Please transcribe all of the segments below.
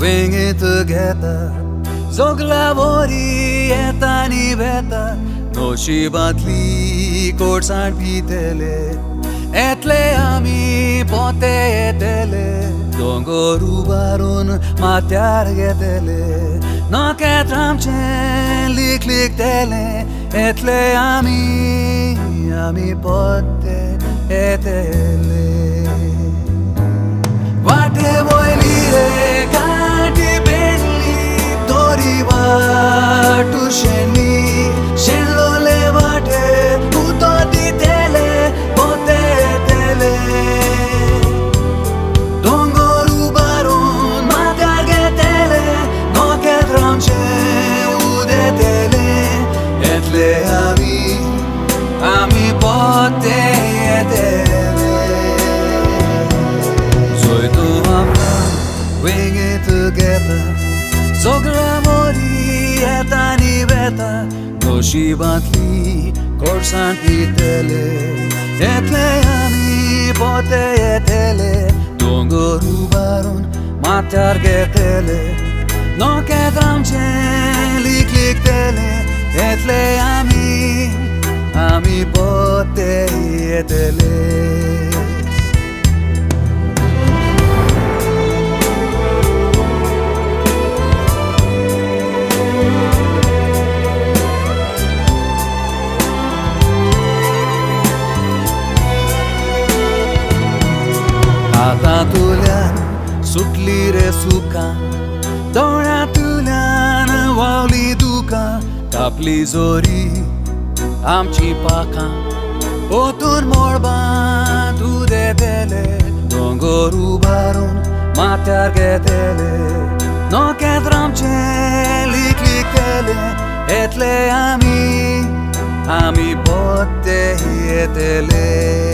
Bringing together Zoglavori etani beta Noshi batli korsan pitele Etle ami pote etele Dongoru barun matyar getele Noket ramchen lik tele Etle ami pote etele Vate boilire kanti belli Tori vatu sheni Shenlo le vate Puto di tele Pote tele Dongoru barun Matarge tele Noket ramche Ude tele Etle ami pote tele Bringing together Zoglavori etani beta Noshi batli korsan pitele Etle ami pote etele Dongoru barun matyar getele Noket ramchen lik tele Etle ami pote etele Hata tulian sutli re suka Dora tulian wali duka Kapli zori amchi paka Potun morban tu de tele Dongoru barun matyar getele Noket ramche lik tele Etle ami pote etele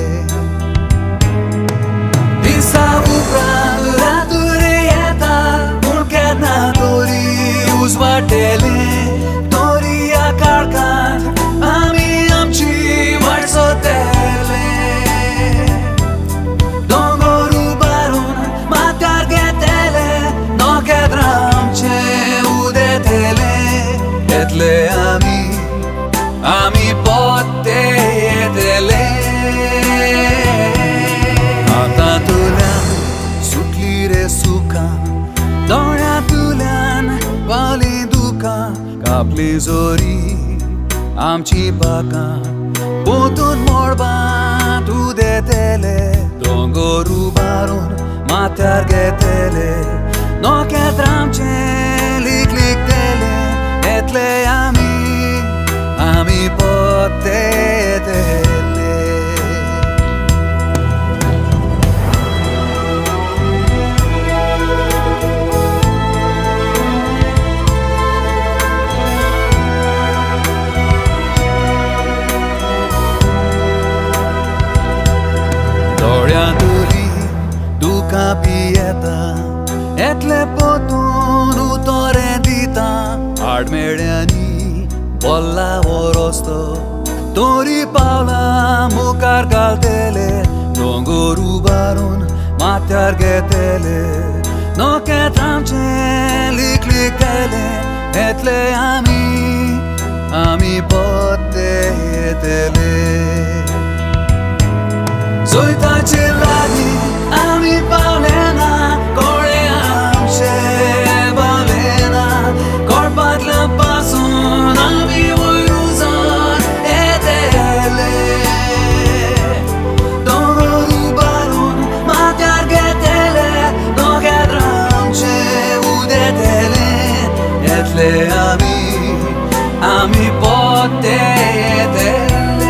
Isa upran raturieta Mulket na tori uzvatele Tori akarkan Ami amchi varsotele Dongoru barun matyar getele Noket ramche udetele Etle ami pote etele Dora tulian vali duka Kapli zori amchi paka Potun morban tu de tele Dongoru barun matyar getele Noket ramchen lik tele Etle ami pote etele Duka pieta Etle potun utore dita Admediani Bolla vorosto Tori paula mukar galtele Dongoru barun matyar getele Noket ramchen lik tele Etle ami pote etele Zoita celani ami palena Kore amche balena Korpat la pason ami uyuzan etele Dongoru barun matyar getele Noket ramche udetele Etle ami pote etele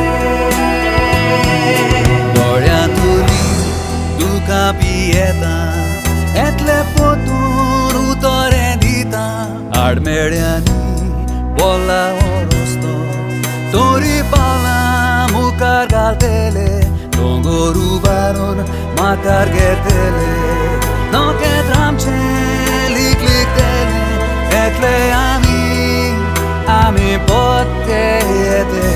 Pieta Etle potun utore dita Admediani Bolla orosto Tori pala mukar galtele Dongoru barun matyar getele Noket ramchen lik tele Etle ami pote etele